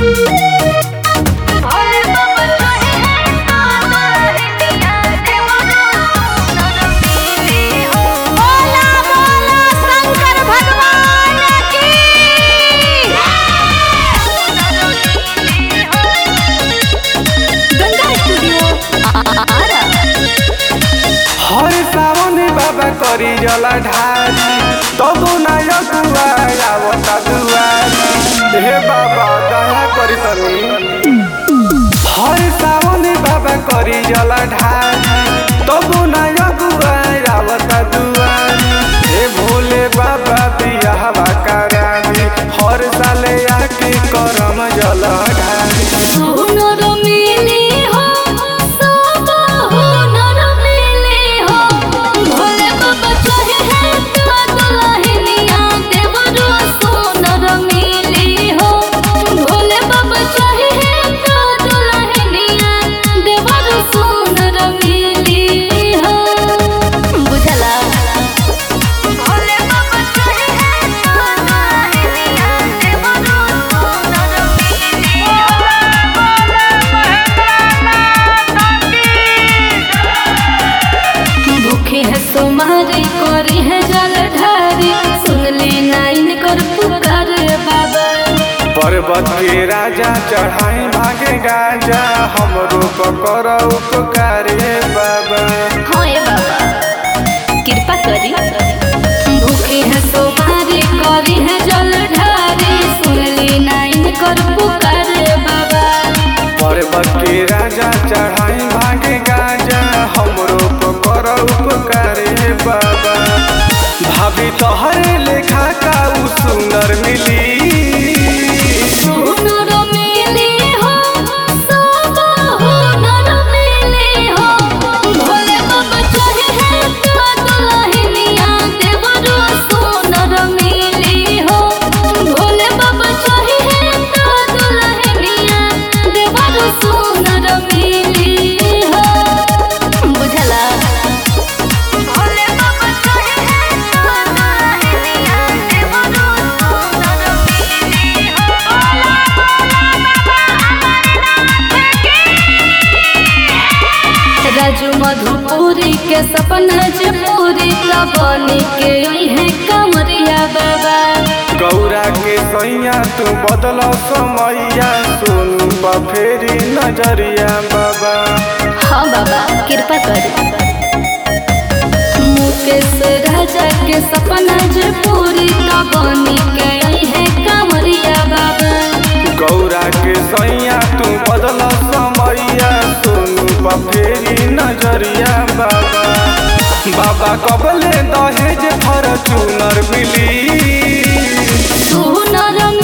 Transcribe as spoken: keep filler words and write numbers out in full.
करी जला ढारी तब नायक आवता दुआरी हे बाबा दया करी तनी हर सावन बाबा करी जला ढारी तब नायक आवता दुआरी हे भोले बाबा बियाहवा करानी हर साले आके करम जला ढारी तुम्हारी करी है जल ढारी सुन ली नाइन कर पुकार बाबा। पर्वत के राजा चढ़ाई भागे गाजा हमरो कर उपकार बाबा। हाँ बाबा कृपा करी भूखे है तुम्हारी करी है जल ढारी सुन ली नाइन कर पुकार बाबा। पर्वत के राजा चढ़ाई भागे गाजा हमरो कर उपकार बाबा। भाभी तोहरे लेखा का उ सुंदर मिली सुंदर मिली हो सब हुनर मिली हो भोले बाबा चाहे है तो दुल्हनिया देवरो सुंदर मिली हो भोले बाबा चाहे है तो दुल्हनिया देवरो सुंदर मिली हो बुझला। राजू मधुपुरी के सपना जे पूरी बनी के है कमरिया बाबा। गौरा के सैया तू बदल समैया सुन फेरी नजरिया बाबा। हाँ बाबा कृपा करी मुकेश राजा के सपना जे पूरी बनी के है कमरिया बाबा। गौरा के सैया तू बदल समैया सुन फेरी नजरिया बाबा। बाबा कबले दहेज फॉर्च्यूनर मिली सुनर